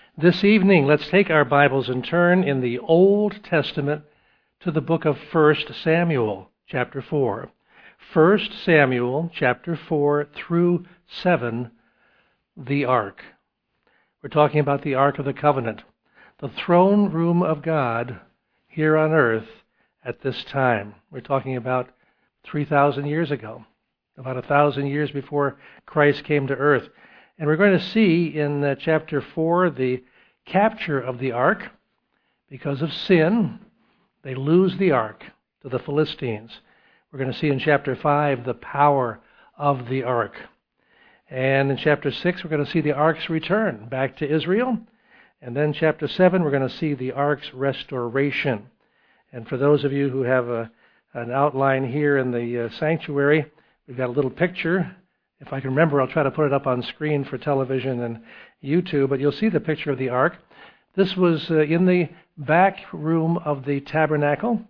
This evening, let's take our Bibles and turn in the Old Testament to the book of 1 Samuel, chapter 4. 1 Samuel, chapter 4 through 7, the Ark. We're talking about the Ark of the Covenant, the throne room of God here on earth at this time. We're talking about 3,000 years ago, about 1,000 years before Christ came to earth. And we're going to see in chapter 4 the capture of the ark. Because of sin, they lose the ark to the Philistines. We're going to see in chapter 5 the power of the ark. And in chapter 6, we're going to see the ark's return back to Israel. And then chapter 7, we're going to see the ark's restoration. And for those of you who have an outline here in the sanctuary, we've got a little picture. If I can remember, I'll try to put it up on screen for television and YouTube, but you'll see the picture of the ark. This was in the back room of the tabernacle,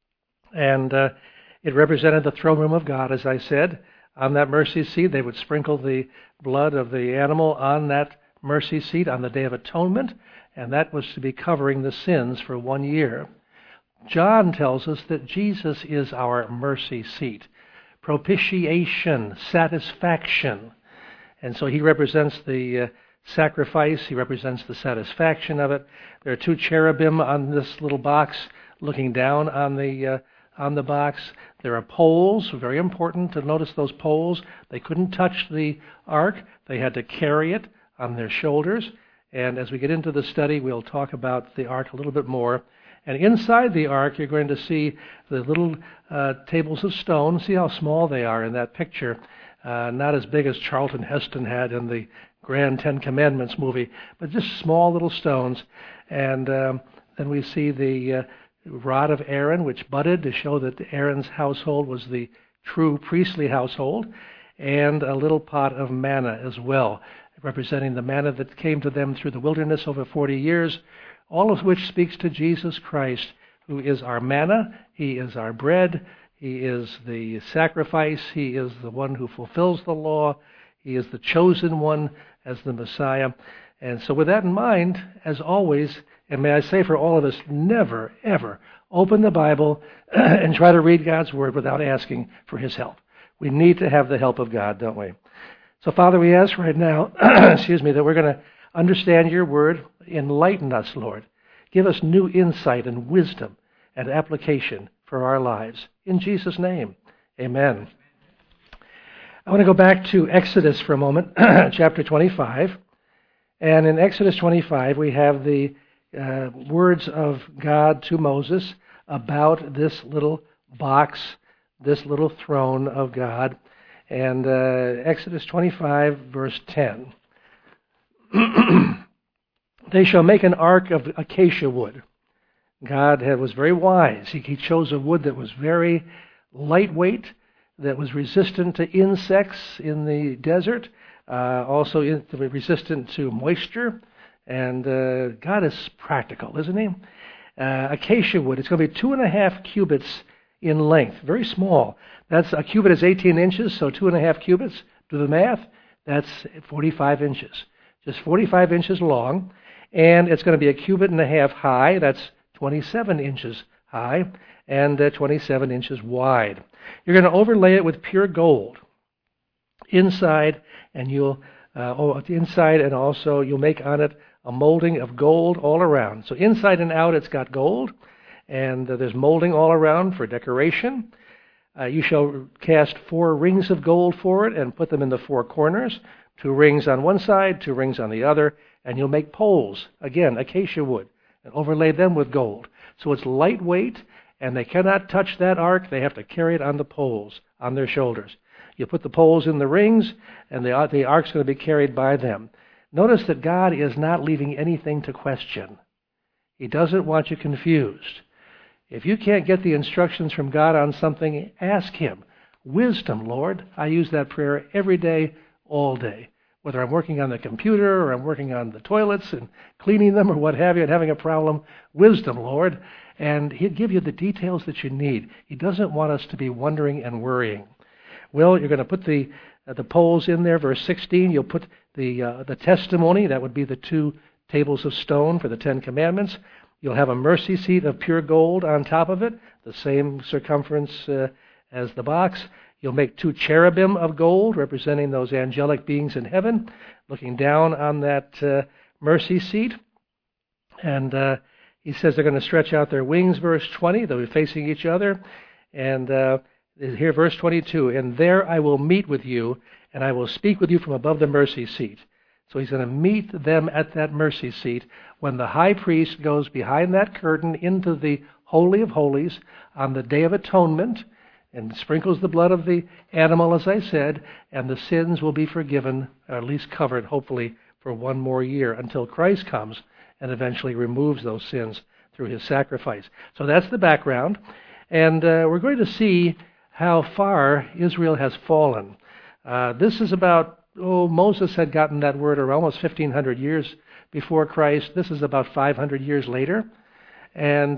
and it represented the throne room of God, as I said. On that mercy seat, they would sprinkle the blood of the animal on that mercy seat on the Day of Atonement, and that was to be covering the sins for 1 year. John tells us that Jesus is our mercy seat. Propitiation, satisfaction. And so he represents the sacrifice, he represents the satisfaction of it. There are two cherubim on this little box looking down on the box. There are poles, very important to notice those poles. They couldn't touch the ark, they had to carry it on their shoulders. And as we get into the study, we'll talk about the ark a little bit more. And inside the ark, you're going to see the little tables of stone. See how small they are in that picture. Not as big as Charlton Heston had in the Grand Ten Commandments movie, but just small little stones. And then we see the rod of Aaron, which budded to show that Aaron's household was the true priestly household, and a little pot of manna as well, representing the manna that came to them through the wilderness over 40 years, all of which speaks to Jesus Christ, who is our manna, he is our bread, he is the sacrifice, he is the one who fulfills the law, he is the chosen one as the Messiah. And so with that in mind, as always, and may I say for all of us, never, ever open the Bible and try to read God's Word without asking for his help. We need to have the help of God, don't we? So Father, we ask right now, that we're going to understand your Word. Enlighten us, Lord. Give us new insight and wisdom and application for our lives. In Jesus' name, amen. I want to go back to Exodus for a moment, chapter 25. And in Exodus 25, we have the words of God to Moses about this little box, this little throne of God. And Exodus 25, verse 10. They shall make an ark of acacia wood. God was very wise. He chose a wood that was very lightweight, that was resistant to insects in the desert, also resistant to moisture. And God is practical, isn't he? Acacia wood, it's going to be 2.5 cubits in length, very small. That's a cubit is 18 inches, so 2.5 cubits, do the math, that's 45 inches. Just 45 inches long. And it's going to be 1.5 cubits high. That's 27 inches high and 27 inches wide. You're going to overlay it with pure gold inside, and and also you'll make on it a molding of gold all around. So inside and out, it's got gold, and there's molding all around for decoration. You shall cast 4 rings of gold for it and put them in the 4 corners. 2 rings on one side, 2 rings on the other. And you'll make poles, again, acacia wood, and overlay them with gold. So it's lightweight, and they cannot touch that ark. They have to carry it on the poles, on their shoulders. You put the poles in the rings, and the ark's going to be carried by them. Notice that God is not leaving anything to question. He doesn't want you confused. If you can't get the instructions from God on something, ask him. Wisdom, Lord. I use that prayer every day, all day. Whether I'm working on the computer or I'm working on the toilets and cleaning them or what have you and having a problem, wisdom, Lord. And he'll give you the details that you need. He doesn't want us to be wondering and worrying. Well, you're going to put the poles in there. Verse 16, you'll put the testimony. That would be the 2 tables of stone for the 10 Commandments. You'll have a mercy seat of pure gold on top of it, the same circumference as the box. You'll make 2 cherubim of gold, representing those angelic beings in heaven, looking down on that mercy seat. And he says they're going to stretch out their wings, verse 20. They'll be facing each other. And here, verse 22, and there I will meet with you, and I will speak with you from above the mercy seat. So he's going to meet them at that mercy seat when the high priest goes behind that curtain into the Holy of Holies on the Day of Atonement and sprinkles the blood of the animal, as I said, and the sins will be forgiven, or at least covered, hopefully, for 1 more year until Christ comes and eventually removes those sins through his sacrifice. So that's the background. And we're going to see how far Israel has fallen. This is about, Moses had gotten that word around almost 1,500 years before Christ. This is about 500 years later. And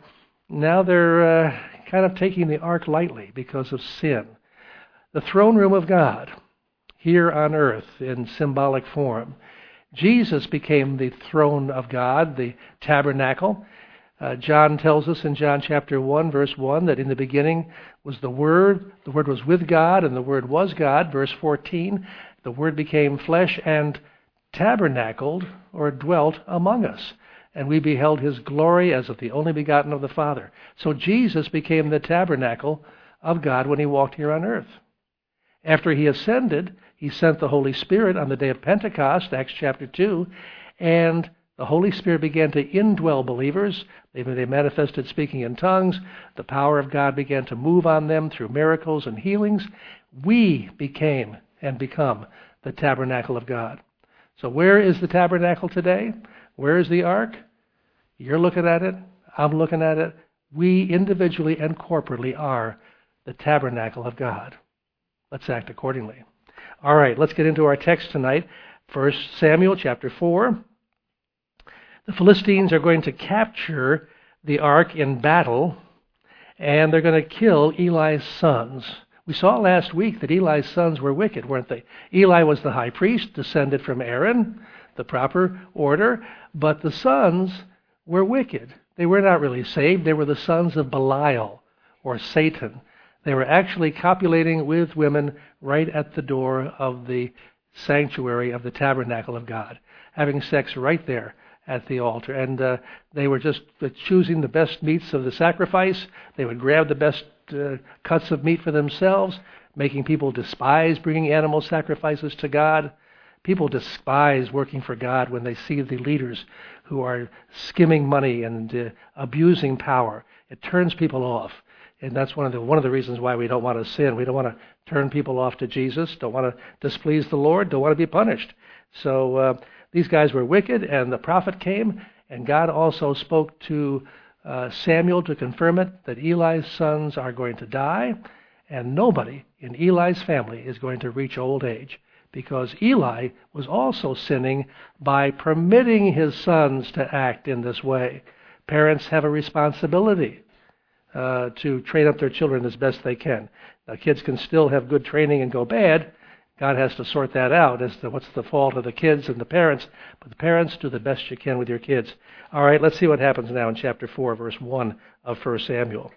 now they're kind of taking the ark lightly because of sin. The throne room of God here on earth in symbolic form. Jesus became the throne of God, the tabernacle. John tells us in John chapter 1, verse 1, that in the beginning was the Word was with God, and the Word was God. Verse 14, the Word became flesh and tabernacled, or dwelt among us. And we beheld his glory as of the only begotten of the Father. So Jesus became the tabernacle of God when he walked here on earth. After he ascended, he sent the Holy Spirit on the day of Pentecost, Acts chapter 2, and the Holy Spirit began to indwell believers. They manifested speaking in tongues. The power of God began to move on them through miracles and healings. We became and become the tabernacle of God. So where is the tabernacle today? Where is the ark? You're looking at it. I'm looking at it. We individually and corporately are the tabernacle of God. Let's act accordingly. All right, let's get into our text tonight. 1 Samuel chapter 4. The Philistines are going to capture the ark in battle, and they're going to kill Eli's sons. We saw last week that Eli's sons were wicked, weren't they? Eli was the high priest, descended from Aaron, the proper order, but the sons were wicked. They were not really saved. They were the sons of Belial, or Satan. They were actually copulating with women right at the door of the sanctuary of the tabernacle of God, having sex right there at the altar. And they were just choosing the best meats of the sacrifice. They would grab the best cuts of meat for themselves, making people despise bringing animal sacrifices to God. People despise working for God when they see the leaders who are skimming money and abusing power. It turns people off. And that's one of the reasons why we don't want to sin. We don't want to turn people off to Jesus, don't want to displease the Lord, don't want to be punished. So these guys were wicked, and the prophet came, and God also spoke to Samuel to confirm it, that Eli's sons are going to die, and nobody in Eli's family is going to reach old age, because Eli was also sinning by permitting his sons to act in this way. Parents have a responsibility to train up their children as best they can. Now, kids can still have good training and go bad. God has to sort that out as to what's the fault of the kids and the parents. But the parents, do the best you can with your kids. All right, let's see what happens now in chapter 4, verse 1 of 1 Samuel.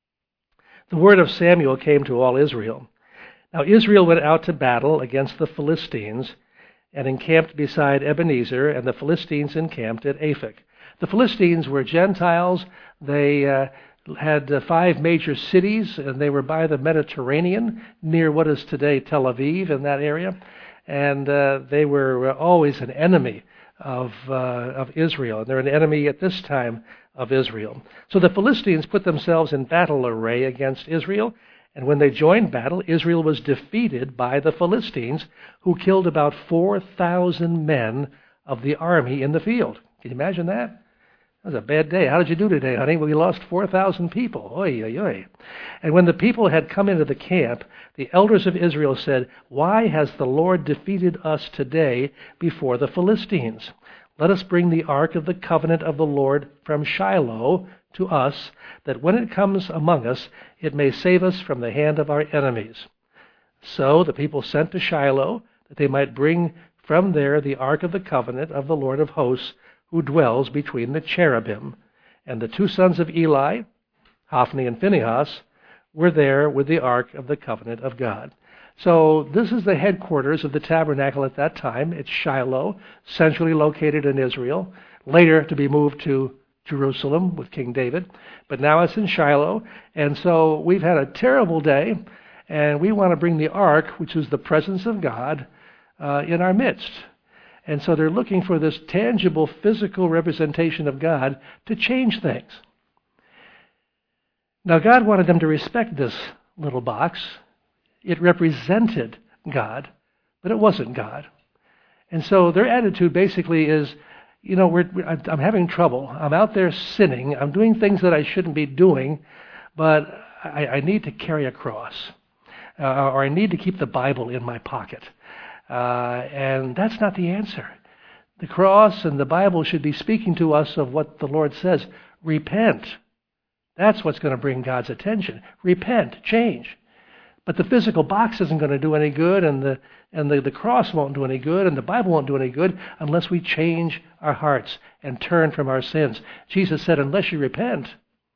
The word of Samuel came to all Israel. Now Israel went out to battle against the Philistines and encamped beside Ebenezer, and the Philistines encamped at Aphek. The Philistines were Gentiles. They had 5 major cities, and they were by the Mediterranean, near what is today Tel Aviv, in that area. And they were always an enemy of Israel. And they're an enemy at this time of Israel. So the Philistines put themselves in battle array against Israel. And when they joined battle, Israel was defeated by the Philistines, who killed about 4,000 men of the army in the field. Can you imagine that? That was a bad day. How did you do today, honey? Well, we lost 4,000 people. Oy, oy, oy. And when the people had come into the camp, the elders of Israel said, "Why has the Lord defeated us today before the Philistines? Let us bring the ark of the covenant of the Lord from Shiloh to us, that when it comes among us, it may save us from the hand of our enemies." So the people sent to Shiloh, that they might bring From there the ark of the covenant of the Lord of hosts, who dwells between the cherubim. And the two sons of Eli, Hophni and Phinehas, were there with the ark of the covenant of God. So this is the headquarters of the tabernacle at that time. It's Shiloh, centrally located in Israel, later to be moved to Jerusalem with King David. But now it's in Shiloh. And so we've had a terrible day, and we want to bring the ark, which is the presence of God, in our midst. And so they're looking for this tangible, physical representation of God to change things. Now, God wanted them to respect this little box. It represented God, but it wasn't God. And so their attitude basically is, I'm having trouble. I'm out there sinning. I'm doing things that I shouldn't be doing, but I need to carry a cross. Or I need to keep the Bible in my pocket. And that's not the answer. The cross and the Bible should be speaking to us of what the Lord says. Repent. That's what's going to bring God's attention. Repent. Change. But the physical box isn't going to do any good, and the cross won't do any good, and the Bible won't do any good unless we change our hearts and turn from our sins. Jesus said, unless you repent,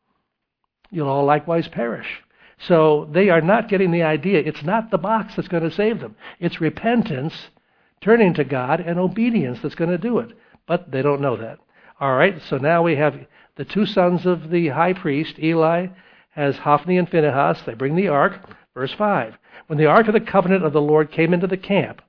you'll all likewise perish. So they are not getting the idea. It's not the box that's going to save them. It's repentance, turning to God, and obedience that's going to do it. But they don't know that. All right, so now we have the two sons of the high priest. Eli has Hophni and Phinehas. They bring the ark. Verse 5, when the ark of the covenant of the Lord came into the camp,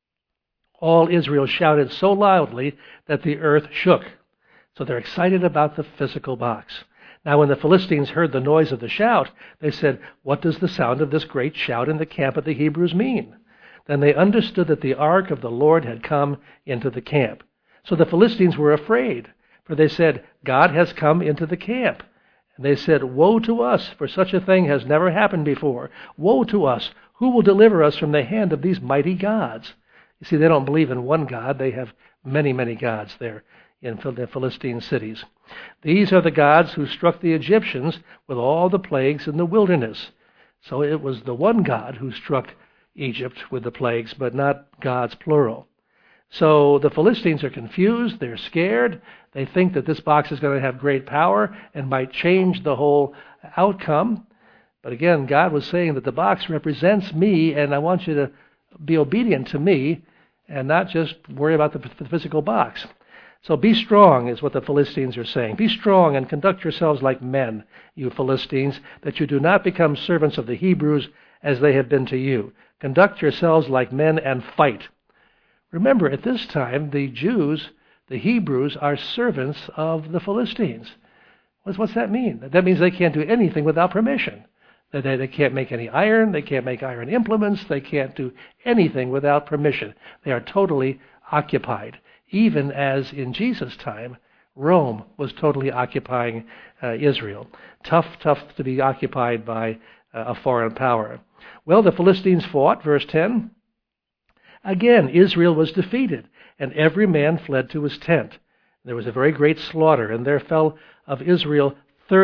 all Israel shouted so loudly that the earth shook. So they're excited about the physical box. Now when the Philistines heard the noise of the shout, they said, what does the sound of this great shout in the camp of the Hebrews mean? Then they understood that the ark of the Lord had come into the camp. So the Philistines were afraid, for they said, God has come into the camp. And they said, woe to us, for such a thing has never happened before. Woe to us, who will deliver us from the hand of these mighty gods? You see, they don't believe in one God. They have many, many gods there in the Philistine cities. These are the gods who struck the Egyptians with all the plagues in the wilderness. So it was the one God who struck Egypt with the plagues, but not gods plural. So the Philistines are confused. They're scared. They think that this box is going to have great power and might change the whole outcome. But again, God was saying that the box represents me, and I want you to be obedient to me and not just worry about the physical box. So be strong is what the Philistines are saying. Be strong and conduct yourselves like men, you Philistines, that you do not become servants of the Hebrews as they have been to you. Conduct yourselves like men and fight. Remember, at this time, the Jews, the Hebrews, are servants of the Philistines. What's that mean? That means they can't do anything without permission. They can't make any iron. They can't make iron implements. They can't do anything without permission. They are totally occupied. Even as in Jesus' time, Rome was totally occupying Israel. Tough to be occupied by a foreign power. Well, the Philistines fought, verse 10. Again, Israel was defeated, and every man fled to his tent. There was a very great slaughter, and there fell of Israel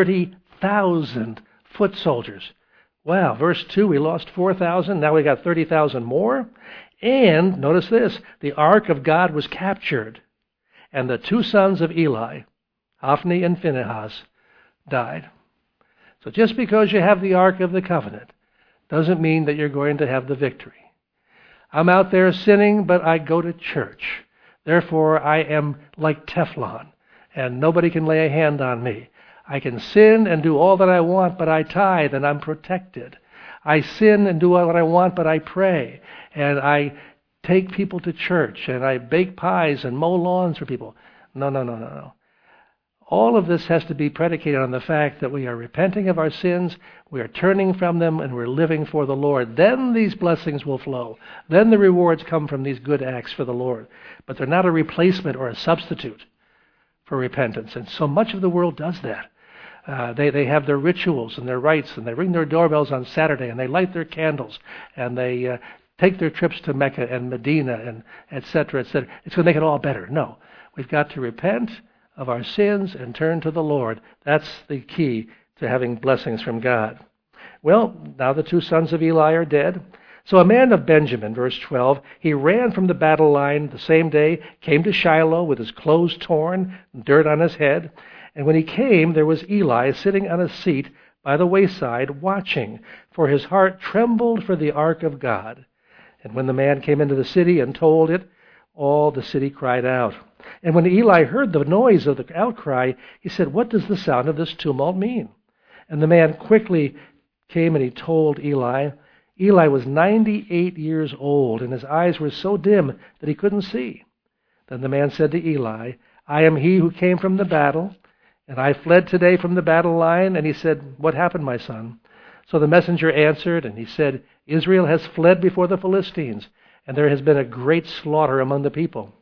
30,000 foot soldiers. Wow, verse 2, we lost 4,000, now we got 30,000 more. And, notice this, the ark of God was captured, and the two sons of Eli, Hophni and Phinehas, died. So just because you have the ark of the covenant doesn't mean that you're going to have the victory. I'm out there sinning, but I go to church. Therefore, I am like Teflon, and nobody can lay a hand on me. I can sin and do all that I want, but I tithe, and I'm protected. I sin and do what I want, but I pray, and I take people to church, and I bake pies and mow lawns for people. No. All of this has to be predicated on the fact that we are repenting of our sins, we are turning from them, and we're living for the Lord. Then these blessings will flow. Then the rewards come from these good acts for the Lord. But they're not a replacement or a substitute for repentance. And so much of the world does that. They have their rituals and their rites, and they ring their doorbells on Saturday, and they light their candles, and they take their trips to Mecca and Medina, and et cetera, et cetera. It's going to make it all better. No. We've got to repent of our sins and turn to the Lord. That's the key to having blessings from God. Well, now the two sons of Eli are dead. So a man of Benjamin, verse 12, he ran from the battle line the same day, came to Shiloh with his clothes torn, dirt on his head. And when he came, there was Eli sitting on a seat by the wayside, watching, for his heart trembled for the ark of God. And when the man came into the city and told it, all the city cried out. And when Eli heard the noise of the outcry, he said, "What does the sound of this tumult mean?" And the man quickly came and he told Eli. Eli was 98 years old, and his eyes were so dim that he couldn't see. Then the man said to Eli, "I am he who came from the battle, and I fled today from the battle line." And he said, "What happened, my son?" So the messenger answered, and he said, "Israel has fled before the Philistines, and there has been a great slaughter among the people.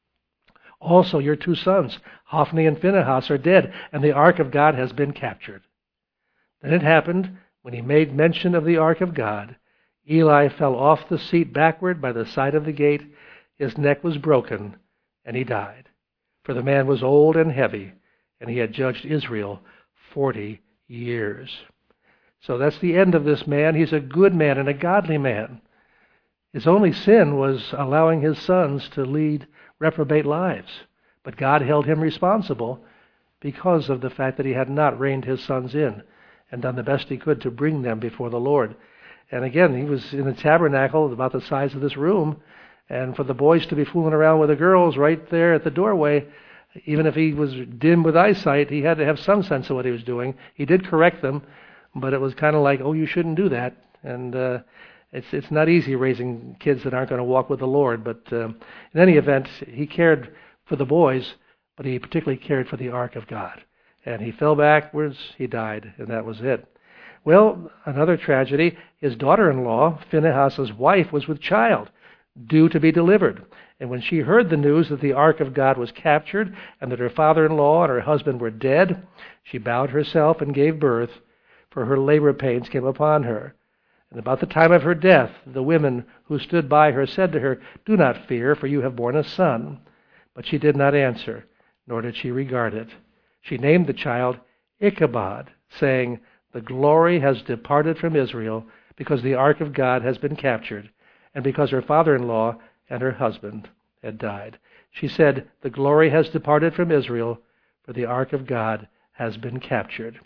Also your 2 sons, Hophni and Phinehas, are dead, and the ark of God has been captured." Then it happened, when he made mention of the ark of God, Eli fell off the seat backward by the side of the gate. His neck was broken, and he died. For the man was old and heavy, and he had judged Israel 40 years. So that's the end of this man. He's a good man and a godly man. His only sin was allowing his sons to lead reprobate lives. But God held him responsible because of the fact that he had not reined his sons in and done the best he could to bring them before the Lord. And again, he was in the tabernacle about the size of this room, and for the boys to be fooling around with the girls right there at the doorway, even if he was dim with eyesight, he had to have some sense of what he was doing. He did correct them, but it was kind of like, "Oh, you shouldn't do that." And it's not easy raising kids that aren't going to walk with the Lord. But in any event, he cared for the boys, but he particularly cared for the ark of God. And he fell backwards, he died, and that was it. Well, another tragedy, his daughter-in-law, Phinehas' wife, was with child, due to be delivered. And when she heard the news that the ark of God was captured and that her father-in-law and her husband were dead, she bowed herself and gave birth, for her labor pains came upon her. And about the time of her death, the women who stood by her said to her, "Do not fear, for you have borne a son." But she did not answer, nor did she regard it. She named the child Ichabod, saying, "The glory has departed from Israel, because the ark of God has been captured, and because her father-in-law and her husband had died." She said, "The glory has departed from Israel, for the ark of God has been captured."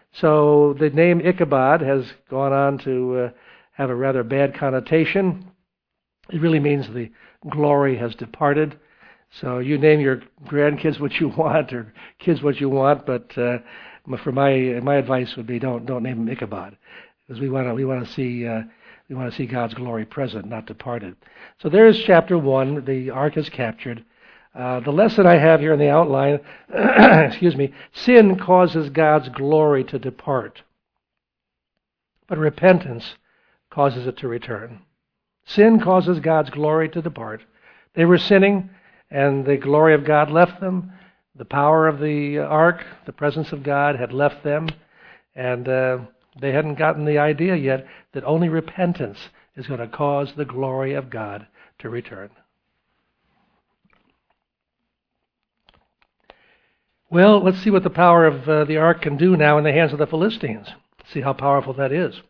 So the name Ichabod has gone on to have a rather bad connotation. It really means the glory has departed. So you name your grandkids what you want, or kids what you want, but for my advice would be don't name them Ichabod, because we want to see God's glory present, not departed. So there's chapter 1. The ark is captured. The lesson I have here in the outline, sin causes God's glory to depart, but repentance causes it to return. Sin causes God's glory to depart. They were sinning, and the glory of God left them. The power of the ark, the presence of God, had left them, and they hadn't gotten the idea yet that only repentance is going to cause the glory of God to return. Well, let's see what the power of the ark can do now in the hands of the Philistines. See how powerful that is.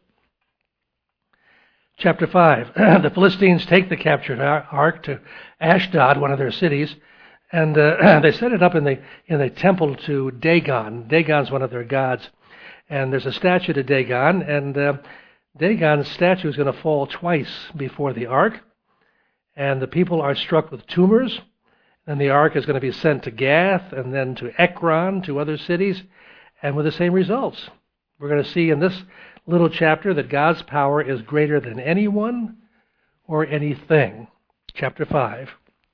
Chapter 5. The Philistines take the captured ark to Ashdod, one of their cities, and they set it up in the temple to Dagon. Dagon's one of their gods. And there's a statue to Dagon, and Dagon's statue is going to fall twice before the ark. And the people are struck with tumors. And the ark is going to be sent to Gath and then to Ekron, to other cities, and with the same results. We're going to see in this little chapter that God's power is greater than anyone or anything. Chapter 5.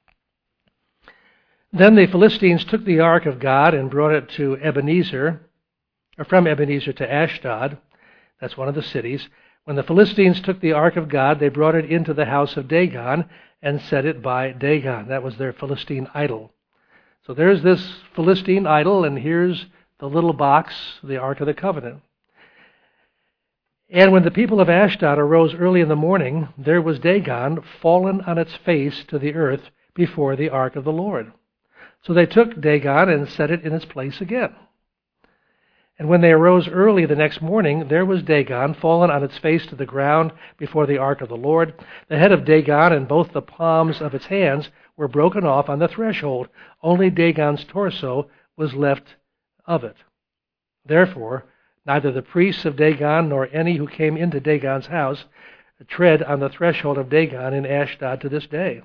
Then the Philistines took the ark of God and brought it to Ebenezer, or from Ebenezer to Ashdod. That's one of the cities. When the Philistines took the ark of God, they brought it into the house of Dagon and set it by Dagon. That was their Philistine idol. So there's this Philistine idol, and here's the little box, the Ark of the Covenant. And when the people of Ashdod arose early in the morning, there was Dagon fallen on its face to the earth before the ark of the Lord. So they took Dagon and set it in its place again. And when they arose early the next morning, there was Dagon, fallen on its face to the ground before the ark of the Lord. The head of Dagon and both the palms of its hands were broken off on the threshold. Only Dagon's torso was left of it. Therefore, neither the priests of Dagon nor any who came into Dagon's house tread on the threshold of Dagon in Ashdod to this day.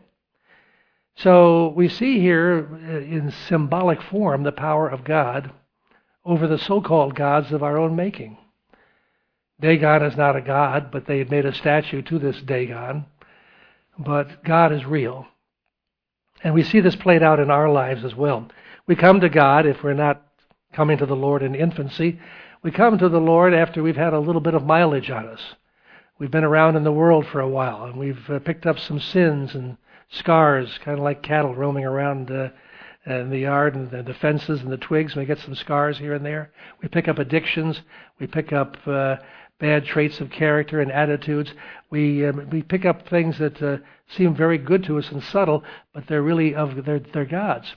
So we see here in symbolic form the power of God over the so-called gods of our own making. Dagon is not a god, but they had made a statue to this Dagon. But God is real. And we see this played out in our lives as well. We come to God if we're not coming to the Lord in infancy. We come to the Lord after we've had a little bit of mileage on us. We've been around in the world for a while, and we've picked up some sins and scars, kind of like cattle roaming around in the yard and the fences and the twigs. We get some scars here and there. We pick up addictions. We pick up bad traits of character and attitudes. We pick up things that seem very good to us and subtle, but they're really they're gods.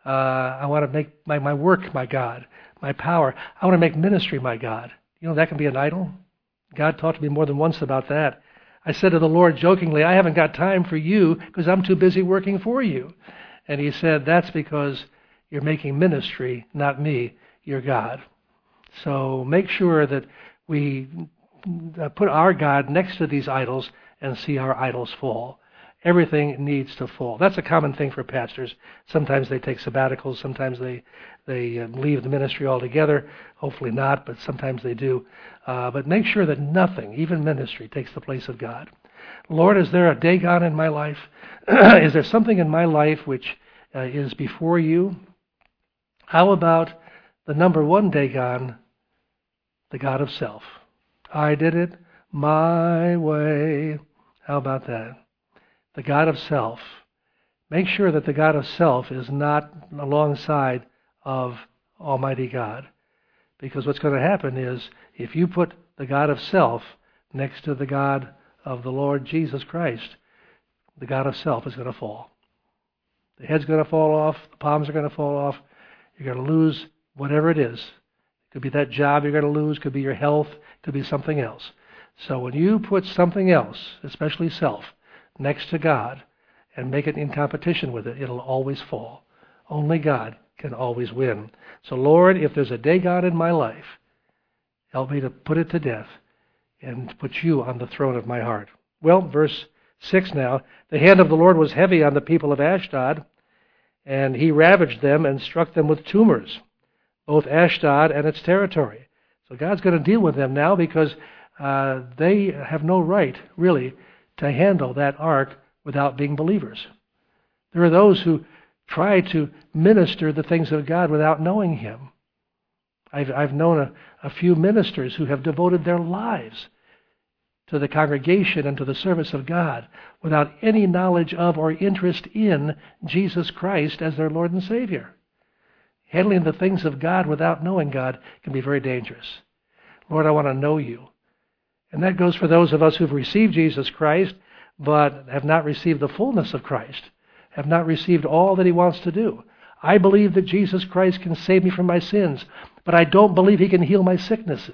I want to make my work my God, my power. I want to make ministry my God. You know, that can be an idol. God talked to me more than once about that. I said to the Lord jokingly, I haven't got time for you because I'm too busy working for you. And he said, that's because you're making ministry, not me, your God. So make sure that we put our God next to these idols and see our idols fall. Everything needs to fall. That's a common thing for pastors. Sometimes they take sabbaticals. Sometimes they leave the ministry altogether. Hopefully not, but sometimes they do. But make sure that nothing, even ministry, takes the place of God. Lord, is there a Dagon in my life? Is there something in my life which is before you? How about the number one Dagon, the God of self? I did it my way. How about that? The God of self. Make sure that the God of self is not alongside of Almighty God. Because what's going to happen is, if you put the God of self next to the God of the Lord Jesus Christ, the God of self is going to fall. The head's going to fall off. The palms are going to fall off. You're going to lose whatever it is. It could be that job you're going to lose. It could be your health. It could be something else. So when you put something else, especially self, next to God and make it in competition with it, it'll always fall. Only God can always win. So Lord, if there's a Dagon in my life, help me to put it to death and put you on the throne of my heart. Well, verse 6 now. The hand of the Lord was heavy on the people of Ashdod, and he ravaged them and struck them with tumors, both Ashdod and its territory. So God's going to deal with them now because they have no right, really, to handle that ark without being believers. There are those who try to minister the things of God without knowing Him. I've known a few ministers who have devoted their lives to the congregation and to the service of God without any knowledge of or interest in Jesus Christ as their Lord and Savior. Handling the things of God without knowing God can be very dangerous. Lord, I want to know you. And that goes for those of us who've received Jesus Christ but have not received the fullness of Christ, have not received all that He wants to do. I believe that Jesus Christ can save me from my sins, but I don't believe He can heal my sicknesses.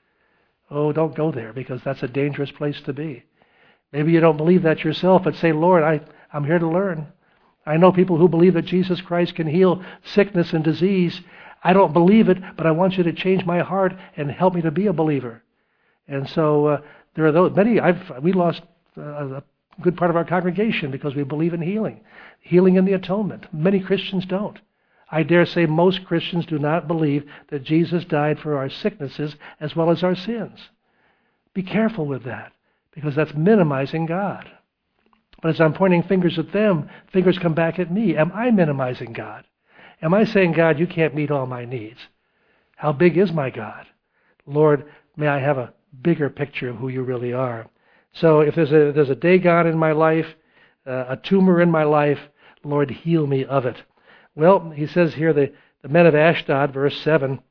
Oh, don't go there, because that's a dangerous place to be. Maybe you don't believe that yourself, but say, Lord, I'm here to learn. I know people who believe that Jesus Christ can heal sickness and disease. I don't believe it, but I want you to change my heart and help me to be a believer. And so there are those many. We lost a good part of our congregation because we believe in healing in the atonement. Many Christians don't. I dare say most Christians do not believe that Jesus died for our sicknesses as well as our sins. Be careful with that, because that's minimizing God. But as I'm pointing fingers at them, fingers come back at me. Am I minimizing God? Am I saying, God, you can't meet all my needs? How big is my God? Lord, may I have a bigger picture of who you really are. So if there's a Dagon in my life, a tumor in my life, Lord, heal me of it. Well, he says here, the men of Ashdod, verse 7,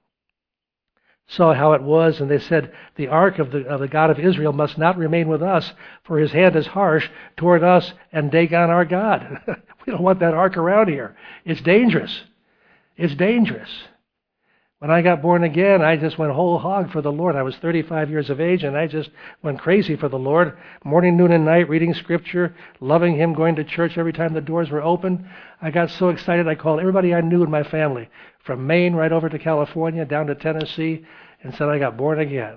saw how it was, and they said, the ark of the God of Israel must not remain with us, for his hand is harsh toward us and Dagon our God. We don't want that ark around here. It's dangerous. It's dangerous. When I got born again, I just went whole hog for the Lord. I was 35 years of age, and I just went crazy for the Lord. Morning, noon, and night, reading Scripture, loving Him, going to church every time the doors were open. I got so excited, I called everybody I knew in my family, from Maine right over to California, down to Tennessee, and said I got born again.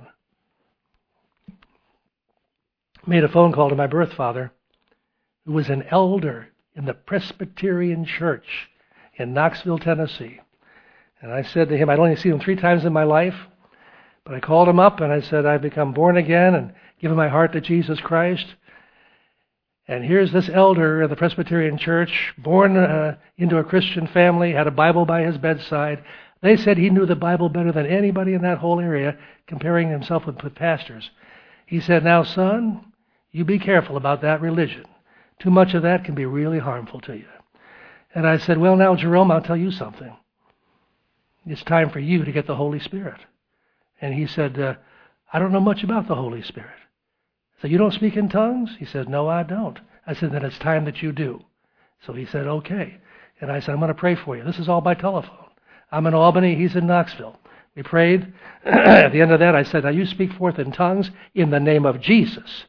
Made a phone call to my birth father, who was an elder in the Presbyterian Church in Knoxville, Tennessee. And I said to him, I'd only seen him 3 times in my life, but I called him up and I said, I've become born again and given my heart to Jesus Christ. And here's this elder of the Presbyterian Church, born into a Christian family, had a Bible by his bedside. They said he knew the Bible better than anybody in that whole area, comparing himself with pastors. He said, now, son, you be careful about that religion. Too much of that can be really harmful to you. And I said, well, now, Jerome, I'll tell you something. It's time for you to get the Holy Spirit. And he said, I don't know much about the Holy Spirit. I said, you don't speak in tongues? He said, no, I don't. I said, then it's time that you do. So he said, okay. And I said, I'm going to pray for you. This is all by telephone. I'm in Albany. He's in Knoxville. We prayed. At the end of that, I said, now you speak forth in tongues in the name of Jesus.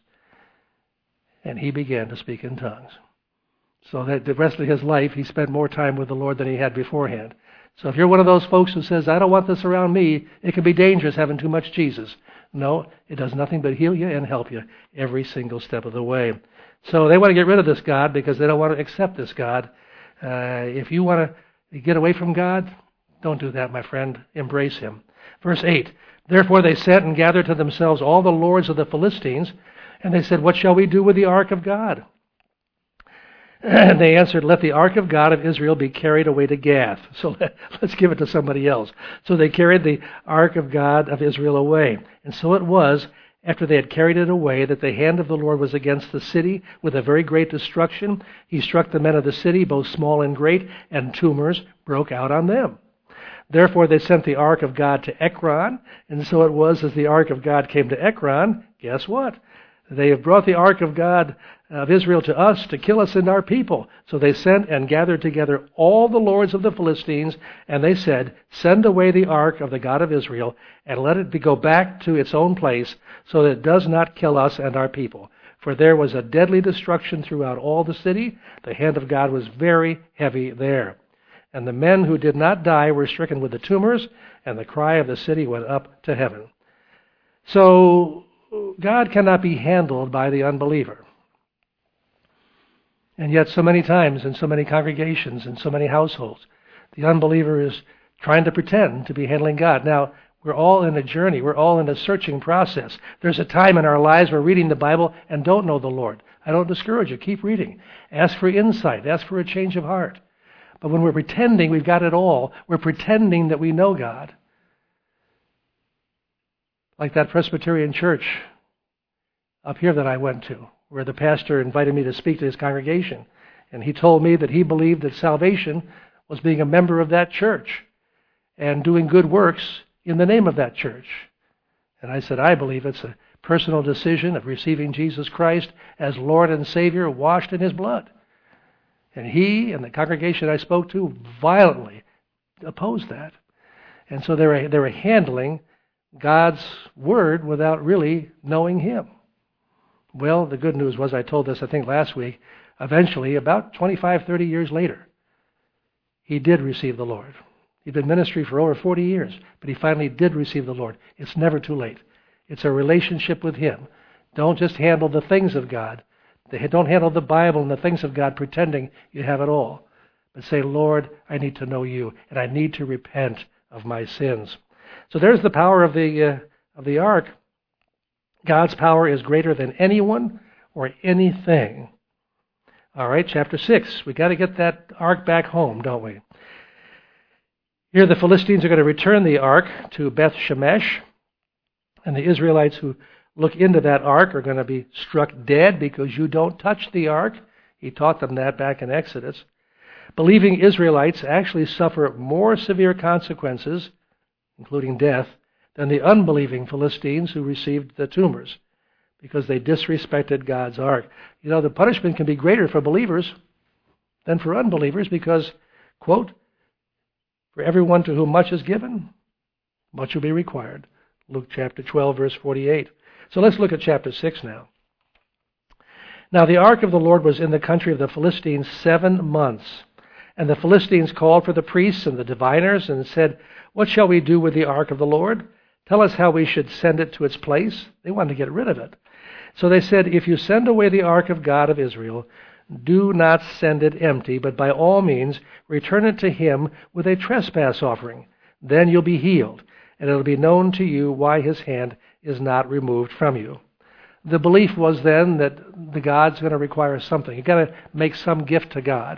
And he began to speak in tongues. So that the rest of his life, he spent more time with the Lord than he had beforehand. So if you're one of those folks who says, I don't want this around me, it can be dangerous having too much Jesus. No, it does nothing but heal you and help you every single step of the way. So they want to get rid of this God because they don't want to accept this God. If you want to get away from God, don't do that, my friend. Embrace Him. Verse 8, therefore they sent and gathered to themselves all the lords of the Philistines, and they said, what shall we do with the ark of God? And they answered, let the ark of God of Israel be carried away to Gath. So let's give it to somebody else. So they carried the ark of God of Israel away. And so it was, after they had carried it away, that the hand of the Lord was against the city with a very great destruction. He struck the men of the city, both small and great, and tumors broke out on them. Therefore they sent the ark of God to Ekron. And so it was, as the ark of God came to Ekron, guess what? They have brought the ark of God of Israel to us to kill us and our people. So they sent and gathered together all the lords of the Philistines, and they said, send away the ark of the God of Israel, and let it go back to its own place, so that it does not kill us and our people. For there was a deadly destruction throughout all the city. The hand of God was very heavy there. And the men who did not die were stricken with the tumors, and the cry of the city went up to heaven. So God cannot be handled by the unbeliever. And yet so many times in so many congregations and so many households, the unbeliever is trying to pretend to be handling God. Now, we're all in a journey. We're all in a searching process. There's a time in our lives we're reading the Bible and don't know the Lord. I don't discourage you. Keep reading. Ask for insight. Ask for a change of heart. But when we're pretending we've got it all, we're pretending that we know God. Like that Presbyterian church up here that I went to, where the pastor invited me to speak to his congregation. And he told me that he believed that salvation was being a member of that church and doing good works in the name of that church. And I said, I believe it's a personal decision of receiving Jesus Christ as Lord and Savior, washed in His blood. And he and the congregation I spoke to violently opposed that. And so they were handling God's Word without really knowing Him. Well, the good news was, I told this, I think, last week, eventually, about 25, 30 years later, he did receive the Lord. He'd been in ministry for over 40 years, but he finally did receive the Lord. It's never too late. It's a relationship with Him. Don't just handle the things of God. Don't handle the Bible and the things of God pretending you have it all. But say, Lord, I need to know You, and I need to repent of my sins. So there's the power of the ark. God's power is greater than anyone or anything. All right, chapter 6. We've got to get that ark back home, don't we? Here the Philistines are going to return the ark to Beth Shemesh, and the Israelites who look into that ark are going to be struck dead because you don't touch the ark. He taught them that back in Exodus. Believing Israelites actually suffer more severe consequences, including death, than the unbelieving Philistines who received the tumors because they disrespected God's ark. You know, the punishment can be greater for believers than for unbelievers because, quote, for everyone to whom much is given, Much will be required. Luke chapter 12, verse 48. So let's look at chapter 6 now. Now the ark of the Lord was in the country of the Philistines 7 months. And the Philistines called for the priests and the diviners and said, "What shall we do with the ark of the Lord? Tell us how we should send it to its place." They wanted to get rid of it. So they said, "If you send away the ark of God of Israel, do not send it empty, but by all means return it to him with a trespass offering. Then you'll be healed, and it'll be known to you why his hand is not removed from you." The belief was then that the God's going to require something. You've got to make some gift to God.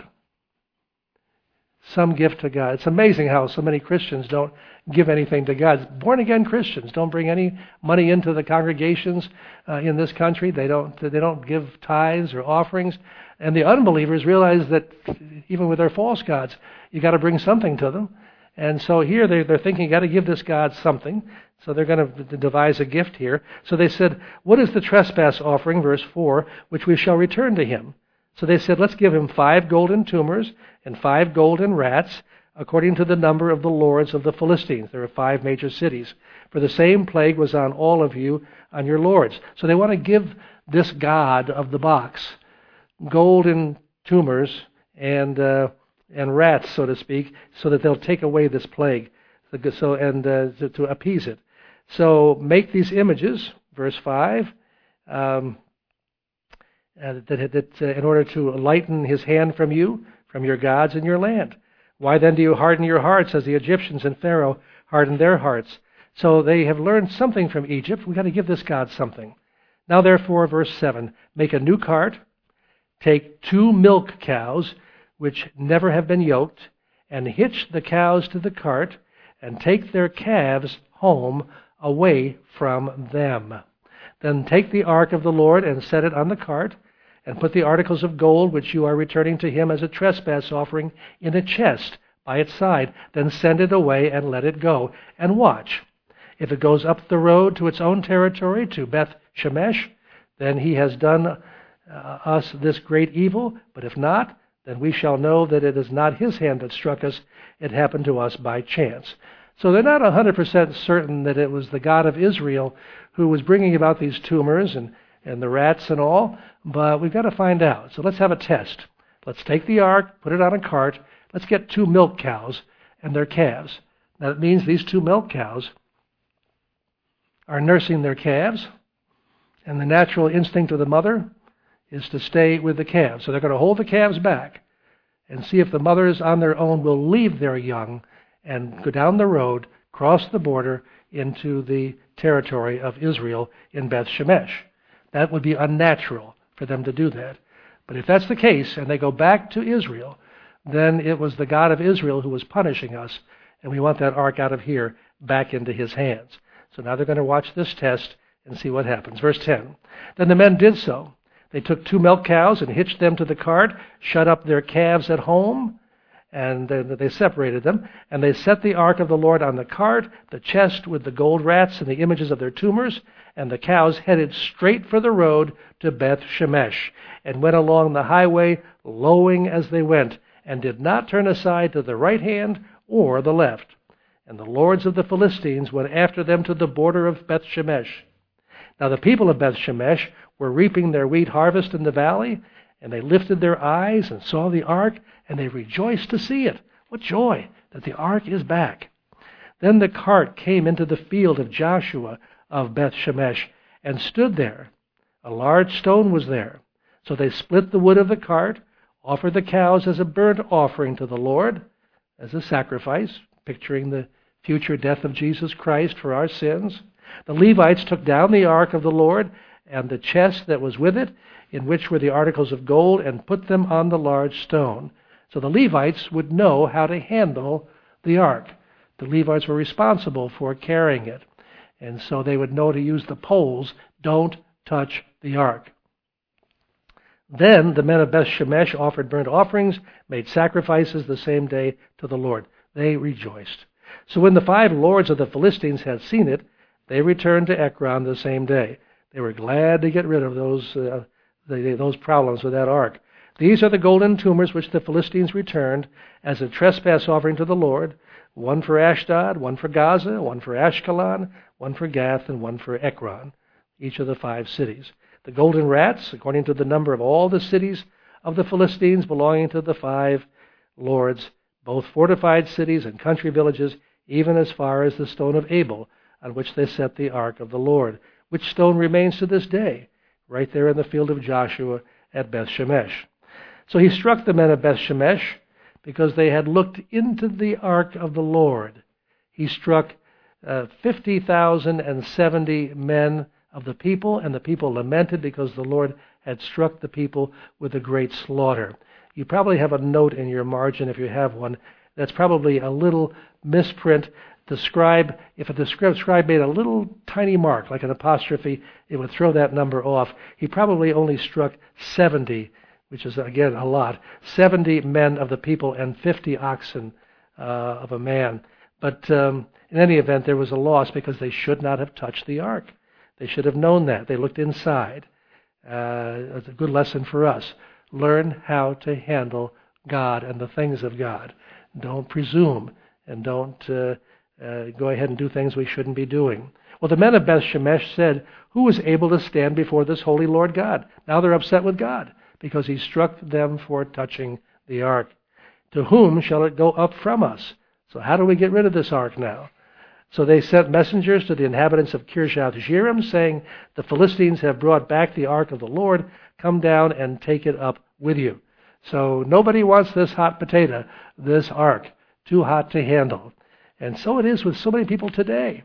Some gift to God. It's amazing how so many Christians don't give anything to God. Born-again Christians don't bring any money into the congregations in this country. They don't give tithes or offerings. And the unbelievers realize that even with their false gods, you got to bring something to them. And so here they're thinking, you got to give this God something. So they're going to devise a gift here. So they said, "What is the trespass offering," verse 4, "which we shall return to him?" So they said, "Let's give him 5 golden tumors and 5 golden rats, according to the number of the lords of the Philistines." There are 5 major cities. "For the same plague was on all of you, on your lords." So they want to give this God of the box golden tumors and rats, so to speak, so that they'll take away this plague, to appease it. So make these images, verse 5, in order to lighten his hand from you, from your gods in your land. "Why then do you harden your hearts as the Egyptians and Pharaoh hardened their hearts?" So they have learned something from Egypt. We've got to give this God something. "Now therefore," verse 7, "make a new cart, take 2 milk cows, which never have been yoked, and hitch the cows to the cart, and take their calves home away from them. Then take the ark of the Lord and set it on the cart, and put the articles of gold which you are returning to him as a trespass offering in a chest by its side. Then send it away and let it go, and watch. If it goes up the road to its own territory, to Beth Shemesh, then he has done us this great evil. But if not, then we shall know that it is not his hand that struck us. It happened to us by chance." So they're not 100% certain that it was the God of Israel who was bringing about these tumors and the rats and all, but we've got to find out. So let's have a test. Let's take the ark, put it on a cart. Let's get 2 milk cows and their calves. Now that means these 2 milk cows are nursing their calves, and the natural instinct of the mother is to stay with the calves. So they're going to hold the calves back and see if the mothers on their own will leave their young and go down the road, cross the border into the territory of Israel in Beth Shemesh. That would be unnatural for them to do that. But if that's the case, and they go back to Israel, then it was the God of Israel who was punishing us, and we want that ark out of here back into his hands. So now they're going to watch this test and see what happens. Verse 10, "Then the men did so. They took 2 milk cows and hitched them to the cart, shut up their calves at home, and they separated them, and they set the ark of the Lord on the cart, the chest with the gold rats and the images of their tumors, and the cows headed straight for the road to Beth Shemesh, and went along the highway, lowing as they went, and did not turn aside to the right hand or the left. And the lords of the Philistines went after them to the border of Beth Shemesh. Now the people of Beth Shemesh were reaping their wheat harvest in the valley, and they lifted their eyes and saw the ark, and they rejoiced to see it." What joy that the ark is back. "Then the cart came into the field of Joshua of Beth Shemesh and stood there. A large stone was there. So they split the wood of the cart, offered the cows as a burnt offering to the Lord, as a sacrifice, picturing the future death of Jesus Christ for our sins. The Levites took down the ark of the Lord and the chest that was with it, in which were the articles of gold, and put them on the large stone. So the Levites would know how to handle the ark. The Levites were responsible for carrying it, and so they would know to use the poles. Don't touch the ark. Then the men of Beth Shemesh offered burnt offerings, made sacrifices the same day to the Lord. They rejoiced. So when the 5 lords of the Philistines had seen it, they returned to Ekron the same day. They were glad to get rid of those problems with that ark. These are the golden tumors which the Philistines returned as a trespass offering to the Lord, one for Ashdod, one for Gaza, one for Ashkelon, one for Gath, and one for Ekron, each of the 5 cities. The golden rats, according to the number of all the cities of the Philistines belonging to the 5 lords, both fortified cities and country villages, even as far as the stone of Abel, on which they set the ark of the Lord, which stone remains to this day, right there in the field of Joshua at Beth-Shemesh. So he struck the men of Beth-Shemesh because they had looked into the ark of the Lord. He struck 50,070 men of the people, and the people lamented because the Lord had struck the people with a great slaughter. You probably have a note in your margin, if you have one, that's probably a little misprint. If a scribe made a little tiny mark, like an apostrophe, it would throw that number off. He probably only struck 70, which is, again, a lot. 70 men of the people and 50 oxen of a man. But in any event, there was a loss because they should not have touched the ark. They should have known that. They looked inside. It's a good lesson for us. Learn how to handle God and the things of God. Don't presume, and don't go ahead and do things we shouldn't be doing. Well, the men of Beth-Shemesh said, "Who is able to stand before this holy Lord God?" Now they're upset with God because he struck them for touching the ark. "To whom shall it go up from us?" So how do we get rid of this ark now? So they sent messengers to the inhabitants of Kirjath-Jearim, saying, "The Philistines have brought back the ark of the Lord. Come down and take it up with you." So nobody wants this hot potato, this ark, too hot to handle. And so it is with so many people today.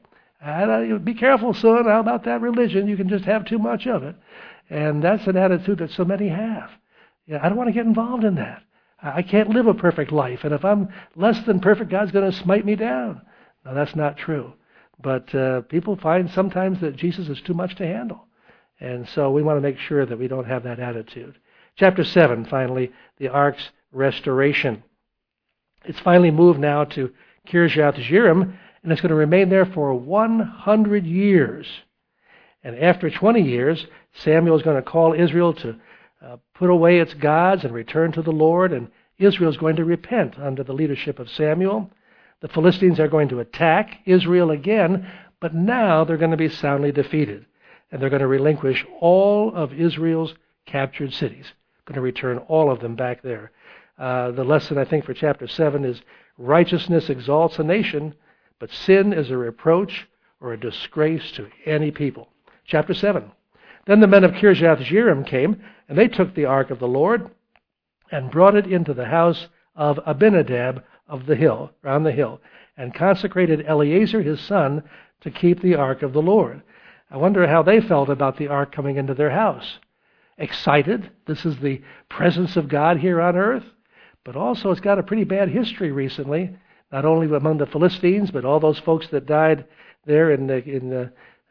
Be careful, son. How about that religion? You can just have too much of it. And that's an attitude that so many have. I don't want to get involved in that. I can't live a perfect life. And if I'm less than perfect, God's going to smite me down. Now, that's not true. But people find sometimes that Jesus is too much to handle. And so we want to make sure that we don't have that attitude. Chapter 7, finally, the ark's restoration. It's finally moved now to Kirjath-Jearim, and it's going to remain there for 100 years. And after 20 years, Samuel is going to call Israel to put away its gods and return to the Lord, and Israel is going to repent under the leadership of Samuel. The Philistines are going to attack Israel again, but now they're going to be soundly defeated, and they're going to relinquish all of Israel's captured cities. Going to return all of them back there. The lesson, I think, for chapter 7 is righteousness exalts a nation, but sin is a reproach or a disgrace to any people. Chapter 7. Then the men of Kirjath-Jearim came, and they took the ark of the Lord and brought it into the house of Abinadab of the hill, round the hill, and consecrated Eleazar his son to keep the ark of the Lord. I wonder how they felt about the ark coming into their house. Excited. This is the presence of God here on earth. But also it's got a pretty bad history recently, not only among the Philistines, but all those folks that died there in the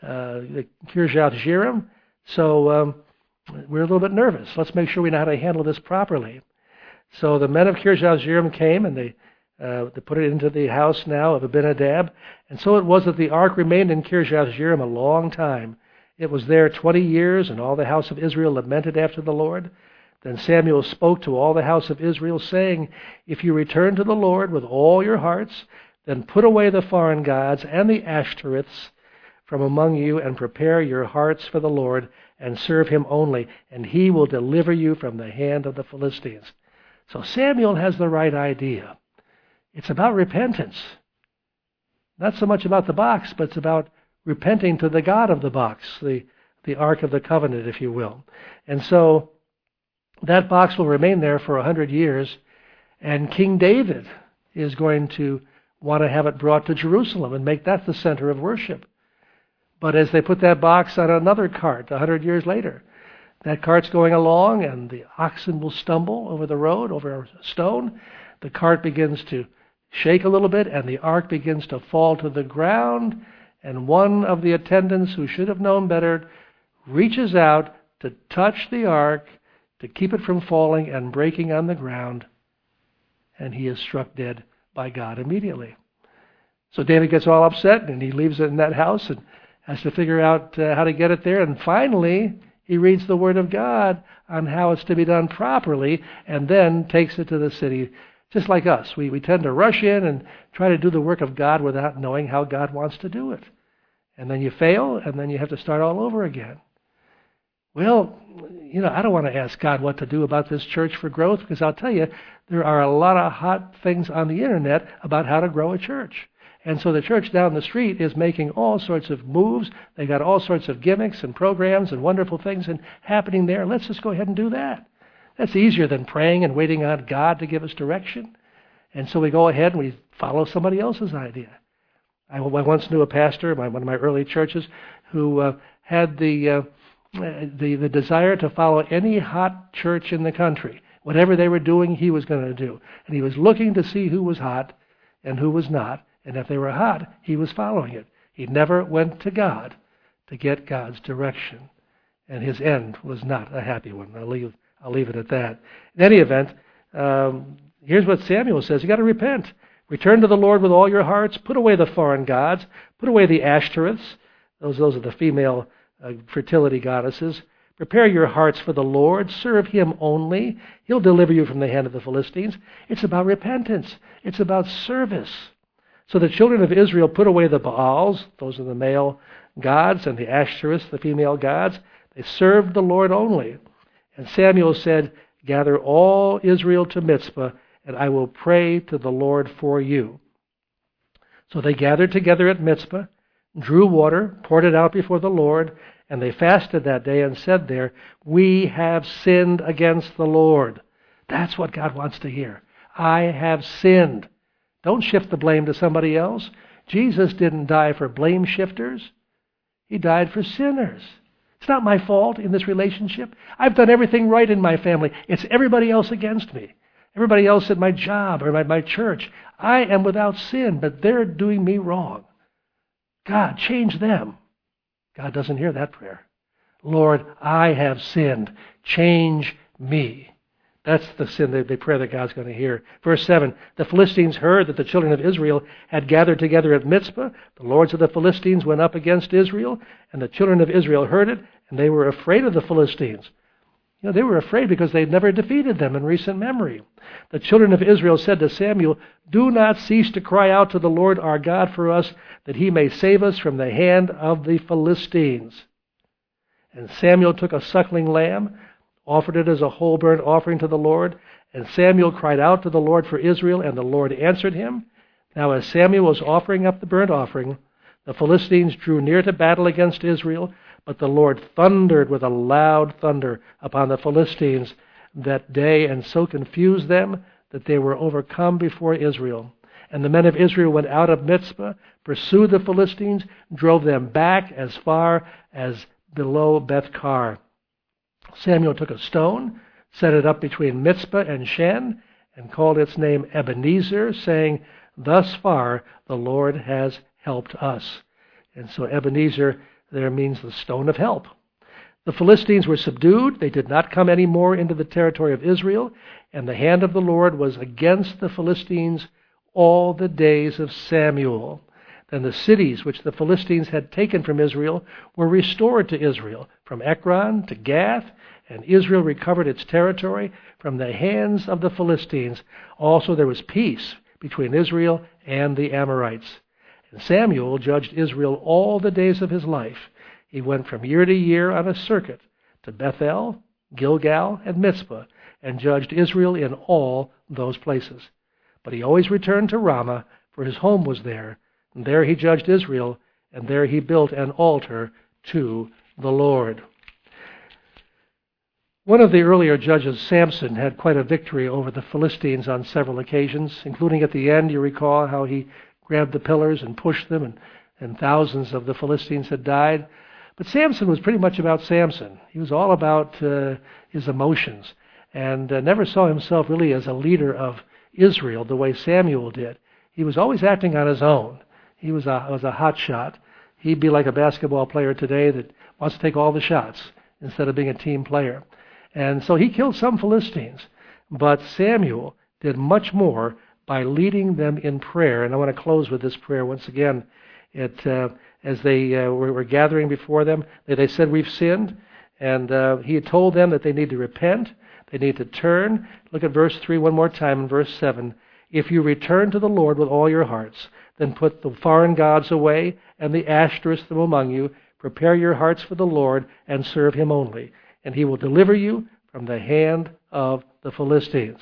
Kirjath-Jearim. So we're a little bit nervous. Let's make sure we know how to handle this properly. So the men of Kirjath-Jearim came, and they put it into the house now of Abinadab. And so it was that the ark remained in Kirjath-Jearim a long time. It was there 20 years, and all the house of Israel lamented after the Lord. Then Samuel spoke to all the house of Israel, saying, "If you return to the Lord with all your hearts, then put away the foreign gods and the Ashtoreths from among you, and prepare your hearts for the Lord, and serve him only, and he will deliver you from the hand of the Philistines." So Samuel has the right idea. It's about repentance. Not so much about the box, but it's about repenting to the God of the box, the Ark of the Covenant, if you will. And so that box will remain there for 100 years, and King David is going to want to have it brought to Jerusalem and make that the center of worship. But as they put that box on another cart 100 years later, that cart's going along, and the oxen will stumble over the road, over a stone. The cart begins to shake a little bit, and the ark begins to fall to the ground, and one of the attendants, who should have known better, reaches out to touch the ark to keep it from falling and breaking on the ground, and he is struck dead by God immediately. So David gets all upset, and he leaves it in that house and has to figure out how to get it there, and finally He reads the Word of God on how it's to be done properly and then takes it to the city. Just like us, we tend to rush in and try to do the work of God without knowing how God wants to do it. And then you fail, and then you have to start all over again. Well, I don't want to ask God what to do about this church for growth, because I'll tell you, there are a lot of hot things on the internet about how to grow a church. And so the church down the street is making all sorts of moves. They got all sorts of gimmicks and programs and wonderful things happening there. Let's just go ahead and do that. That's easier than praying and waiting on God to give us direction. And so we go ahead and we follow somebody else's idea. I once knew a pastor, one of my early churches, who had the desire to follow any hot church in the country. Whatever they were doing, he was going to do. And he was looking to see who was hot and who was not. And if they were hot, he was following it. He never went to God to get God's direction. And his end was not a happy one. I'll leave it at that. In any event, here's what Samuel says. You got to repent. Return to the Lord with all your hearts. Put away the foreign gods. Put away the Ashtoreths. Those are the female fertility goddesses. Prepare your hearts for the Lord. Serve him only. He'll deliver you from the hand of the Philistines. It's about repentance. It's about service. So the children of Israel put away the Baals. Those are the male gods, and the Ashtoreths, the female gods. They served the Lord only. And Samuel said, gather all Israel to Mizpah, and I will pray to the Lord for you. So they gathered together at Mizpah, drew water, poured it out before the Lord, and they fasted that day and said there, we have sinned against the Lord. That's what God wants to hear. I have sinned. Don't shift the blame to somebody else. Jesus didn't die for blame shifters. He died for sinners. It's not my fault in this relationship. I've done everything right in my family. It's everybody else against me. Everybody else at my job or my church. I am without sin, but they're doing me wrong. God, change them. God doesn't hear that prayer. Lord, I have sinned. Change me. That's the sin, the prayer that God's going to hear. Verse 7, the Philistines heard that the children of Israel had gathered together at Mizpah. The lords of the Philistines went up against Israel, and the children of Israel heard it, and they were afraid of the Philistines. They were afraid because they'd never defeated them in recent memory. The children of Israel said to Samuel, do not cease to cry out to the Lord our God for us, that he may save us from the hand of the Philistines. And Samuel took a suckling lamb, offered it as a whole burnt offering to the Lord, and Samuel cried out to the Lord for Israel, and the Lord answered him. Now as Samuel was offering up the burnt offering, the Philistines drew near to battle against Israel, but the Lord thundered with a loud thunder upon the Philistines that day, and so confused them that they were overcome before Israel. And the men of Israel went out of Mizpah, pursued the Philistines, drove them back as far as below Beth-kar. Samuel took a stone, set it up between Mizpah and Shen, and called its name Ebenezer, saying, thus far the Lord has helped us. And so Ebenezer there means the stone of help. The Philistines were subdued. They did not come any more into the territory of Israel, and the hand of the Lord was against the Philistines all the days of Samuel. Then the cities which the Philistines had taken from Israel were restored to Israel, from Ekron to Gath, and Israel recovered its territory from the hands of the Philistines. Also there was peace between Israel and the Amorites. And Samuel judged Israel all the days of his life. He went from year to year on a circuit to Bethel, Gilgal, and Mizpah, and judged Israel in all those places. But he always returned to Ramah, for his home was there. And there he judged Israel, and there he built an altar to the Lord. One of the earlier judges, Samson, had quite a victory over the Philistines on several occasions, including at the end. You recall how he grabbed the pillars and pushed them, and thousands of the Philistines had died. But Samson was pretty much about Samson. He was all about his emotions, and never saw himself really as a leader of Israel the way Samuel did. He was always acting on his own. He was a hot shot. He'd be like a basketball player today that wants to take all the shots instead of being a team player. And so he killed some Philistines. But Samuel did much more by leading them in prayer. And I want to close with this prayer once again. As they were gathering before them, they said, we've sinned. And he had told them that they need to repent, they need to turn. Look at verse 3 one more time in verse 7. If you return to the Lord with all your hearts, then put the foreign gods away and the Ashtoreths from among you. Prepare your hearts for the Lord and serve him only, and he will deliver you from the hand of the Philistines.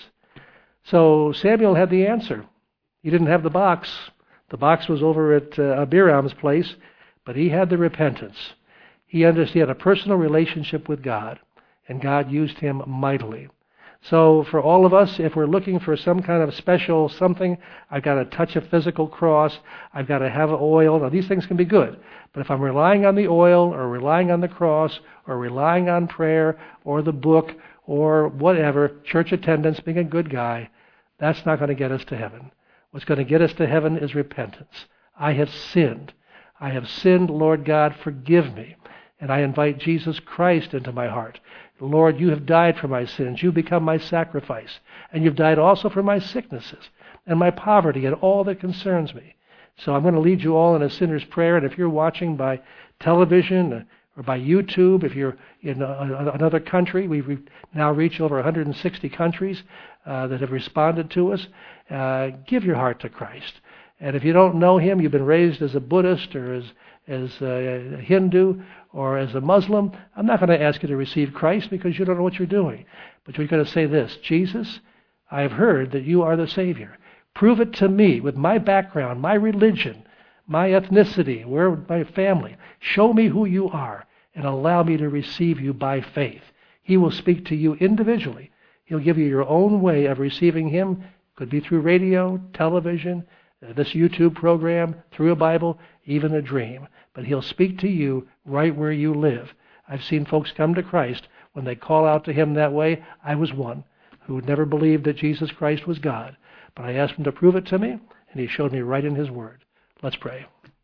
So Samuel had the answer. He didn't have the box. The box was over at Abiram's place, but he had the repentance. He understood he had a personal relationship with God, and God used him mightily. So for all of us, if we're looking for some kind of special something, I've got to touch a physical cross, I've got to have oil. Now these things can be good, but if I'm relying on the oil or relying on the cross or relying on prayer or the book or whatever, church attendance, being a good guy, that's not going to get us to heaven. What's going to get us to heaven is repentance. I have sinned. I have sinned, Lord God, forgive me. And I invite Jesus Christ into my heart. Lord, you have died for my sins. You've become my sacrifice. And you've died also for my sicknesses and my poverty and all that concerns me. So I'm going to lead you all in a sinner's prayer. And if you're watching by television or by YouTube, if you're in another country, we've now reached over 160 countries that have responded to us. Give your heart to Christ. And if you don't know him, you've been raised as a Buddhist or as a Hindu or as a Muslim, I'm not going to ask you to receive Christ because you don't know what you're doing. But you're going to say this: Jesus, I have heard that you are the Savior. Prove it to me with my background, my religion, my ethnicity, where my family. Show me who you are and allow me to receive you by faith. He will speak to you individually. He'll give you your own way of receiving him. Could be through radio, television, this YouTube program, through a Bible, even a dream. But he'll speak to you right where you live. I've seen folks come to Christ when they call out to him that way. I was one who never believed that Jesus Christ was God. But I asked him to prove it to me, and he showed me right in his word. Let's pray.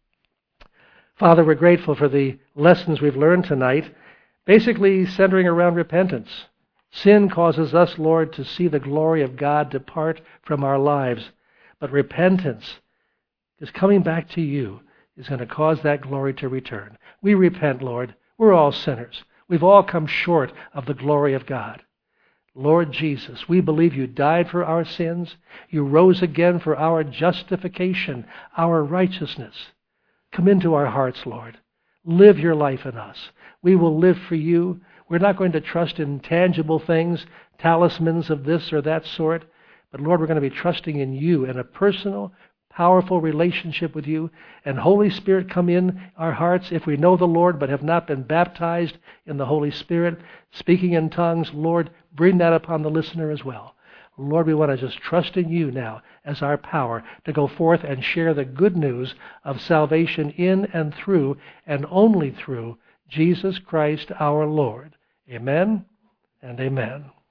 Father, we're grateful for the lessons we've learned tonight, basically centering around repentance. Sin causes us, Lord, to see the glory of God depart from our lives. But repentance, is coming back to you, is going to cause that glory to return. We repent, Lord. We're all sinners. We've all come short of the glory of God. Lord Jesus, we believe you died for our sins. You rose again for our justification, our righteousness. Come into our hearts, Lord. Live your life in us. We will live for you. We're not going to trust in tangible things, talismans of this or that sort. But Lord, we're going to be trusting in you in a personal, powerful relationship with you. And Holy Spirit, come in our hearts. If we know the Lord but have not been baptized in the Holy Spirit, speaking in tongues, Lord, bring that upon the listener as well. Lord, we want to just trust in you now as our power to go forth and share the good news of salvation in and through and only through Jesus Christ our Lord. Amen and amen.